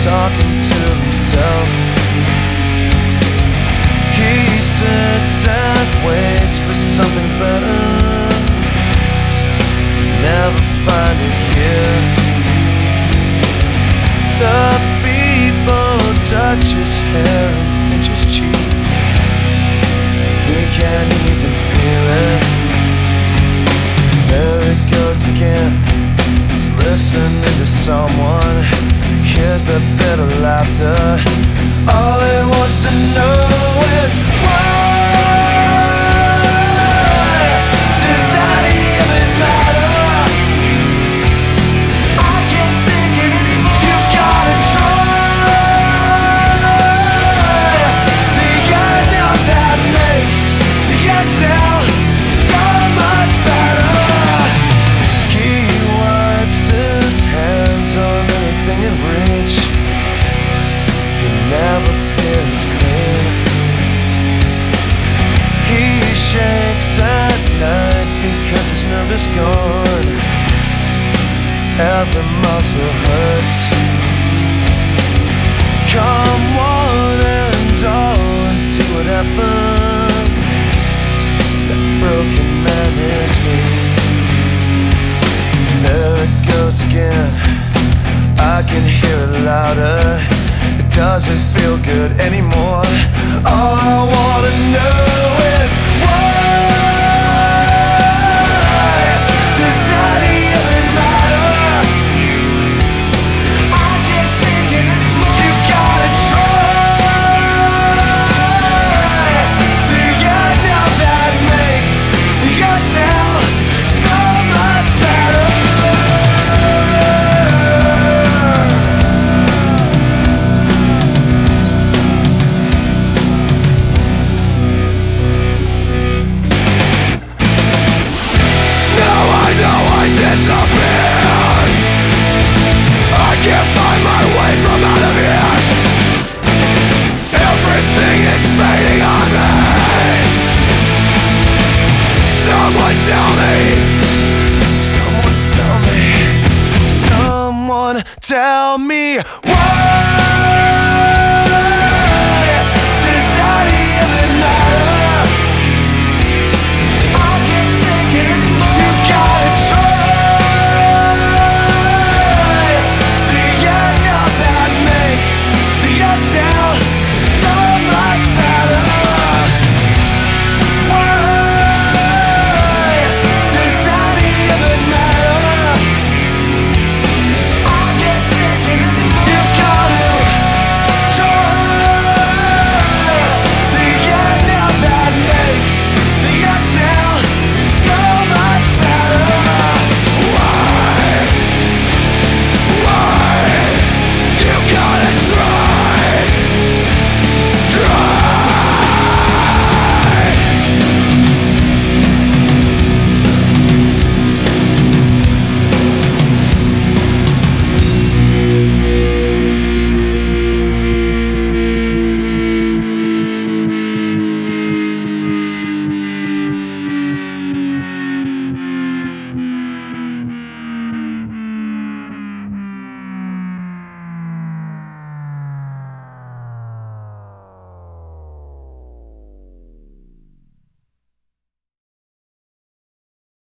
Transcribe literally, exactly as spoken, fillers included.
talking to himself. He sits and waits for something better, never find it here. The people touch his hair and pinch his cheek. He can't even feel it. There it goes again. He's listening to someone. Here's the bitter laughter. All he wants to know is why does that even matter? I can't take it anymore. You gotta try. The inhale that makes the exhale so much better. He wipes his hands on anything in reach. He never feels clean. He shakes at night because his nerve is gone. Every muscle hurts. Come one and all and see what happened. That broken man is me. There it goes again. I can hear it louder. It doesn't feel good anymore. All I wanna know is why does that even matter? I can't take it anymore. You gotta try. The inhale that makes the exhale so much better. Tell me why.